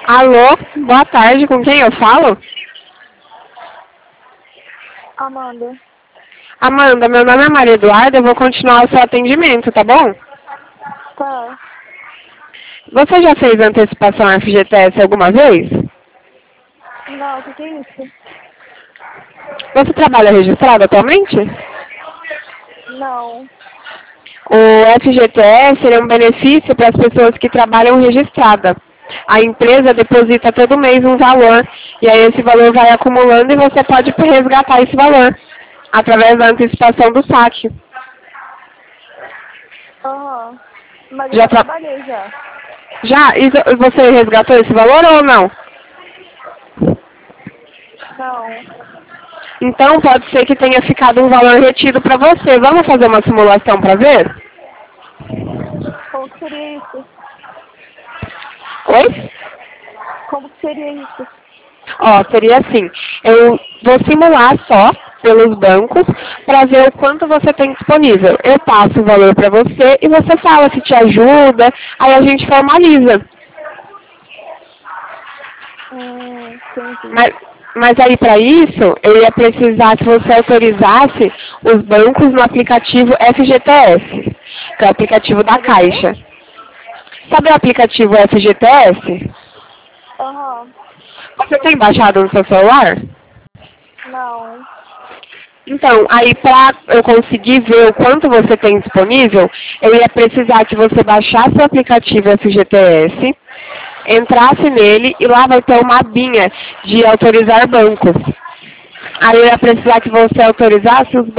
Alô, boa tarde, com quem eu falo? Amanda. Amanda, meu nome é Maria Eduarda, eu vou continuar o seu atendimento, tá bom? Tá. Você já fez antecipação FGTS alguma vez? Não, o que é isso? Você trabalha registrado atualmente? Não. O FGTS ele é um benefício para as pessoas que trabalham registrada. A empresa deposita todo mês um valor, e aí esse valor vai acumulando e você pode resgatar esse valor através da antecipação do saque. Aham. Mas eu Já, já trabalhei já. já? E você resgatou esse valor ou não? Não. Então pode ser que tenha ficado um valor retido para você. Vamos fazer uma simulação para ver? Como que seria isso? Oi? Como que seria isso? Ó, seria assim, eu vou simular só pelos bancos para ver o quanto você tem disponível. Eu passo o valor para você e você fala se te ajuda, aí a gente formaliza. Entendi. Mas aí para isso, eu ia precisar que você autorizasse os bancos no aplicativo FGTS, que é o aplicativo da Sabe o quê? Caixa. Sabe o aplicativo FGTS? Aham. Você tem baixado no seu celular? Não. Então, aí para eu conseguir ver o quanto você tem disponível, eu ia precisar que você baixasse o aplicativo FGTS, entrasse nele e lá vai ter uma abinha de autorizar bancos. Aí eu ia precisar que você autorizasse os